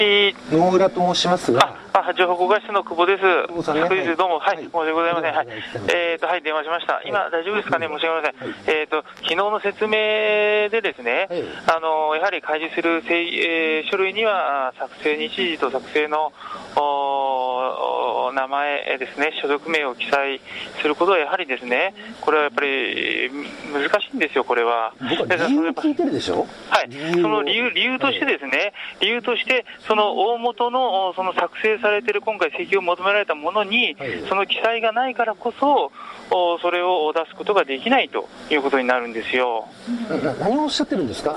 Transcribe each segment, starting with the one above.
野村と申しますが、 情報公開室の久保です。 久保さんね、 どうも、申し訳ございません。 はい、 電話しました。今、大丈夫ですかね、申し訳ございません。昨日の説明でですね、やはり開示する書類には、作成日時と作成の名前ですね、所属名を記載することは、やはりですね、これはやっぱり難しいんですよ、これは。 僕は理由聞いてるでしょ。 はい、その理由としてですね、その大元のその作成されている今回請求を求められたものに、その記載がないからこそ、それを出すことができないということになるんですよ。 何をおっしゃってるんですか。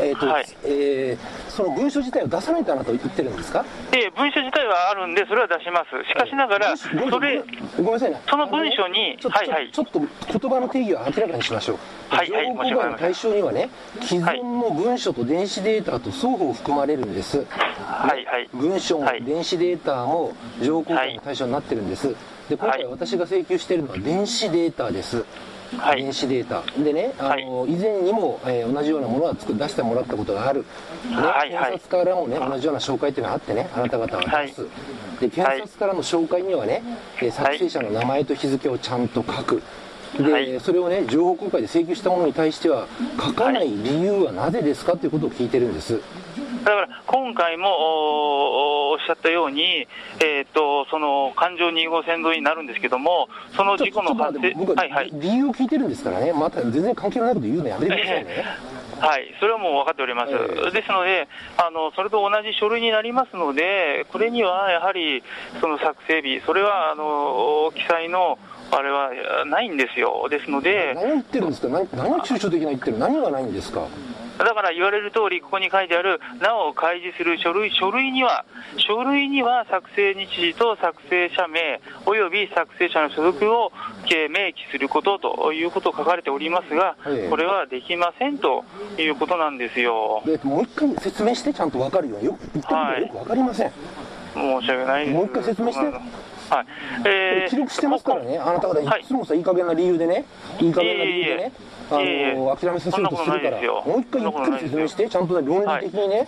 その文書自体を出さないとあなたは言ってるんですか。 文書自体はあるんで、それは出します。しかしながら、 ごめんなさいね、 その文書に、 ちょっと言葉の定義を明らかにしましょう。情報公開の対象にはね、既存の文書と電子データと双方含まれるんです。文書も電子データも情報公開の対象になってるんです。で、今回私が請求しているのは電子データです。電子データでね、以前にも、同じようなものは出してもらったことがある、検察からもね、同じような紹介というのがあってね、あなた方は出す。で、検察からの紹介にはね、作成者の名前と日付をちゃんと書く。で、それをね、情報公開で請求したものに対しては書かない理由はなぜですかということを聞いてるんです。 だから今回もおっしゃったように、その環状2号線沿いになるんですけども、その事故の発生、 僕は理由を聞いてるんですからね、また全然関係のないこと言うのやめてくださいね。 はい、それはもう分かっております。ですので、それと同じ書類になりますので、これにはやはりその作成日、それは記載のあれはないんですよ。ですので、 何を言ってるんですか。何を抽象的な言ってる、何がないんですか。 だから言われる通り、ここに書いてある、なお開示する書類には作成日時と作成者名、および作成者の所属を明記することということを書かれておりますが、これはできませんということなんですよ。 もう一回説明して、ちゃんと分かるように。言ってることがよく分かりません。 申し訳ないです。 もう一回説明して。記録してますからね、あなた方いつもさ、いい加減な理由でね、諦めさせようとするから、もう一回ゆっくり説明して、ちゃんと論理的にね。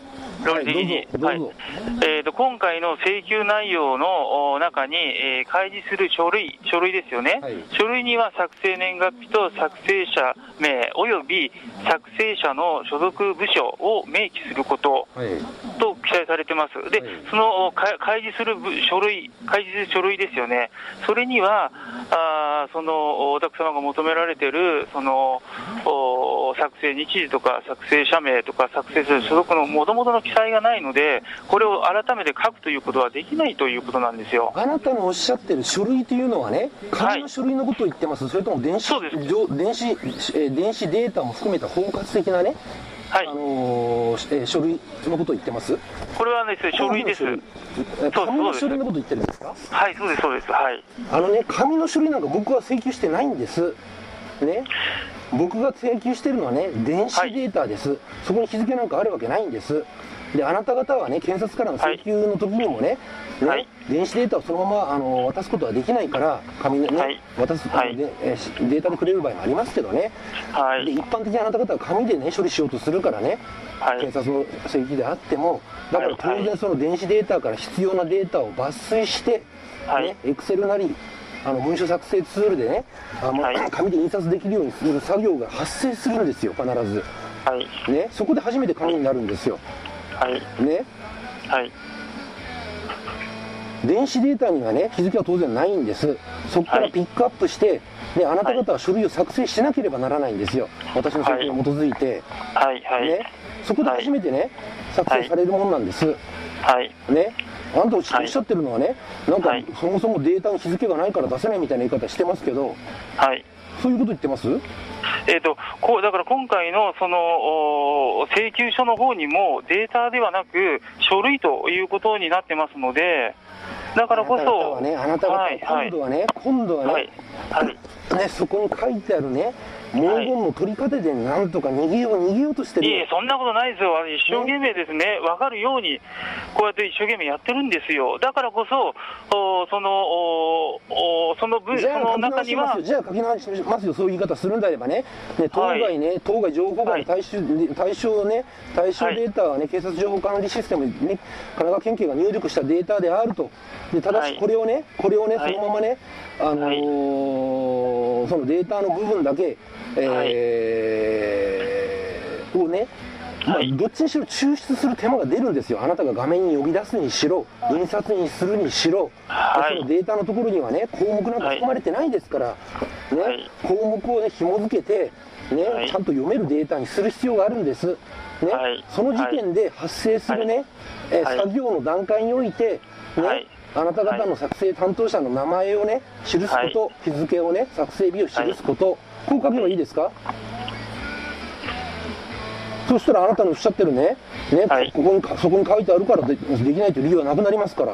今回の請求内容の中に、開示する書類ですよね、書類には作成年月日と作成者名および作成者の所属部署を明記することと記載されてます。で、その開示する書類ですよね、それにはそのお宅様が求められているその作成日時とか作成者名とか作成する所属の元々の記載がないので、これを改めて書くということはできないということなんですよ。 あなたのおっしゃってる書類というのはね、紙の書類のことを言ってます、それとも電子データも含めた包括的なね、書類のことを言ってます。 これはですね、書類です。 紙の書類のことを言ってるんですか。 はい、そうです、そうです。はい。 紙の書類なんか僕は請求してないんです。ね。僕が請求してるのはね、電子データです。そこに日付なんかあるわけないんです。で、あなた方はね、検察からの請求の時にもね、電子データをそのまま渡すことはできないから、紙でね、渡すデータでくれる場合もありますけどね。で、一般的にあなた方は紙でね、処理しようとするからね、検察の請求であっても、だから当然その電子データから必要なデータを抜粋して、エクセルなり、文書作成ツールでね、紙で印刷できるようにする作業が発生するんですよ、必ず。ね、そこで初めて紙になるんですよ。ね。電子データにはね、日付は当然ないんです。そこからピックアップして、で、あなた方は書類を作成しなければならないんですよ。私の請求に基づいて。ね。そこで初めてね、作成されるものなんです。ね。あなたおっしゃってるのはね、なんかそもそもデータの日付がないから出せないみたいな言い方してますけど、そういうこと言ってます？ だから今回のその請求書の方にもデータではなく書類ということになってますので、だからこそあなた方はね、今度はね、そこに書いてあるね、 文言も取り立ててなんとか逃げようとしてる。 いえ、そんなことないですよ、一生懸命ですね、分かるように、こうやって一生懸命やってるんですよ、だからこそ、その中には、 じゃあ書き直しますよ、そういう言い方するんであればね、当該情報外の対象データはね、警察情報管理システムにね、神奈川県警が入力したデータであると、でただしこれをね、そのままね、そのデータの部分だけ、をね、どっちにしろ抽出する手間が出るんですよ。あなたが画面に呼び出すにしろ、印刷にするにしろ、そのデータのところにはね、項目なんか含まれてないですから、ね、項目をね、紐付けて、ね、ちゃんと読めるデータにする必要があるんです。ね、その時点で発生するね、作業の段階において、ね、あなた方の作成担当者の名前をね、記すこと、日付をね、作成日を記すこと、こう書けばいいですか？そしたらあなたのおっしゃってるね、そこに書いてあるからできないという理由はなくなりますから。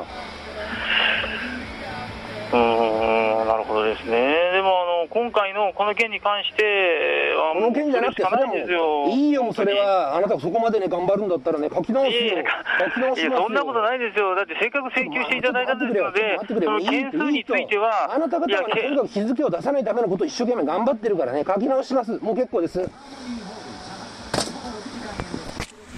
なるほどですね。でも今回のこの件に関しては、 この件じゃなくて、それもいいよ、もうそれは、あなたがそこまでね、頑張るんだったらね、書き直すよ、書き直しますよ。 そんなことないですよ、だってせっかく請求していただいたんですので、その件数については、 あなた方はね、とにかく日付を出さないためのことを一生懸命頑張ってるからね、書き直します、もう結構です。